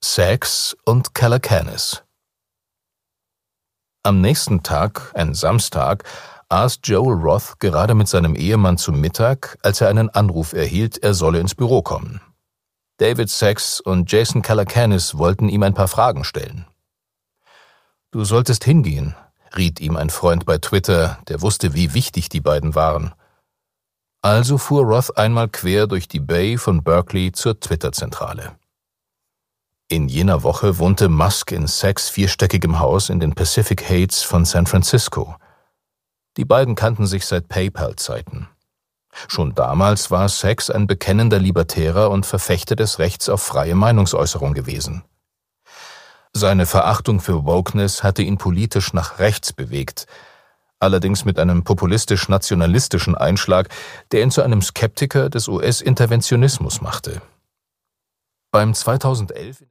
Sex und Calacanis. Am nächsten Tag, ein Samstag, aß Joel Roth gerade mit seinem Ehemann zu Mittag, als er einen Anruf erhielt, er solle ins Büro kommen. David Sacks und Jason Calacanis wollten ihm ein paar Fragen stellen. »Du solltest hingehen«, riet ihm ein Freund bei Twitter, der wusste, wie wichtig die beiden waren. Also fuhr Roth einmal quer durch die Bay von Berkeley zur Twitter-Zentrale. In jener Woche wohnte Musk in Sacks vierstöckigem Haus in den Pacific Heights von San Francisco. Die beiden kannten sich seit PayPal-Zeiten. Schon damals war Sacks ein bekennender Libertärer und Verfechter des Rechts auf freie Meinungsäußerung gewesen. Seine Verachtung für Wokeness hatte ihn politisch nach rechts bewegt, allerdings mit einem populistisch-nationalistischen Einschlag, der ihn zu einem Skeptiker des US-Interventionismus machte. Beim 2011